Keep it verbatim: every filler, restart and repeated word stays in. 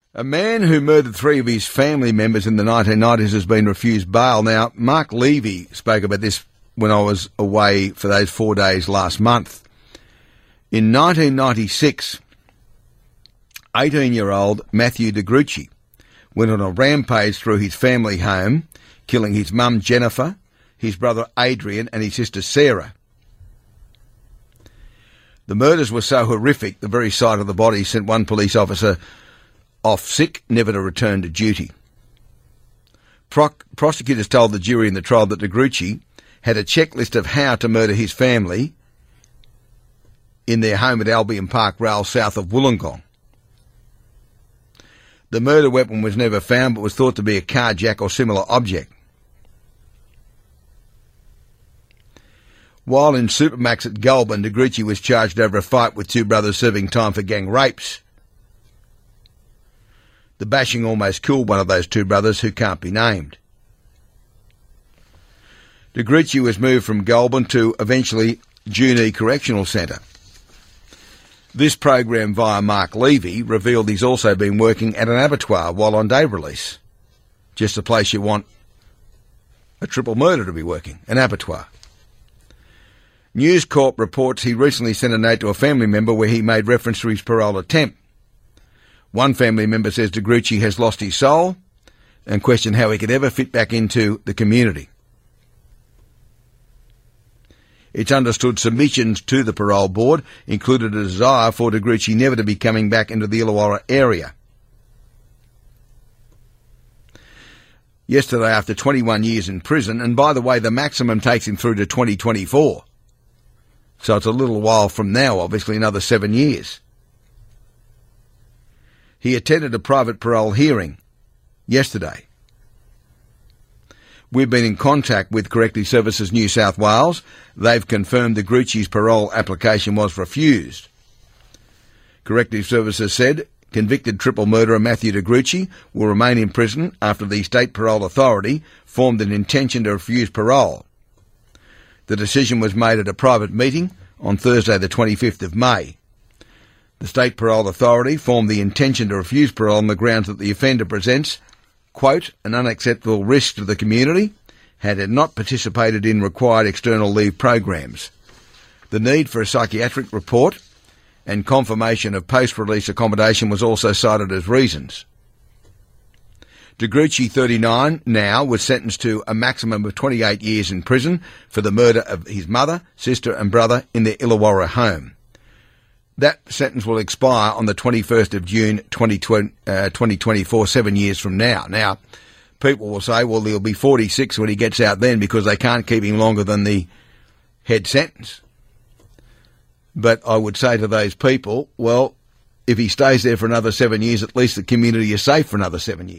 A man who murdered three of his family members in the nineteen nineties has been refused bail. Now, Mark Levy spoke about this when I was away for those four days last month. In nineteen ninety-six, eighteen-year-old Matthew De Gruchy went on a rampage through his family home, killing his mum Jennifer, his brother Adrian and his sister Sarah. The murders were so horrific, the very sight of the body sent one police officer off sick, never to return to duty. Pro- prosecutors told the jury in the trial that De Gruchy had a checklist of how to murder his family in their home at Albion Park Rail south of Wollongong. The murder weapon was never found but was thought to be a carjack or similar object. While in Supermax at Goulburn, De Gruchy was charged over a fight with two brothers serving time for gang rapes. The bashing almost killed one of those two brothers who can't be named. De Gruchy was moved from Goulburn to eventually Junee Correctional Centre. This program via Mark Levy revealed he's also been working at an abattoir while on day release. Just the place you want a triple murder to be working, an abattoir. News Corp reports he recently sent a note to a family member where he made reference to his parole attempt. One family member says De Gruchy has lost his soul and questioned how he could ever fit back into the community. It's understood submissions to the parole board included a desire for De Gruchy never to be coming back into the Illawarra area. Yesterday, after twenty-one years in prison, and by the way, the maximum takes him through to twenty twenty-four. So it's a little while from now, obviously another seven years. He attended a private parole hearing yesterday. We've been in contact with Corrective Services New South Wales. They've confirmed De Gruchy's parole application was refused. Corrective Services said convicted triple murderer Matthew De Gruchy will remain in prison after the State Parole Authority formed an intention to refuse parole. The decision was made at a private meeting on Thursday the twenty-fifth of May. The State Parole Authority formed the intention to refuse parole on the grounds that the offender presents, quote, an unacceptable risk to the community had it not participated in required external leave programs. The need for a psychiatric report and confirmation of post-release accommodation was also cited as reasons. De Gruchy, thirty-nine, now was sentenced to a maximum of twenty-eight years in prison for the murder of his mother, sister and brother in their Illawarra home. That sentence will expire on the twenty-first of June twenty twenty-four, seven years from now. Now, people will say, well, he'll be forty-six when he gets out then because they can't keep him longer than the head sentence. But I would say to those people, well, if he stays there for another seven years, at least the community is safe for another seven years.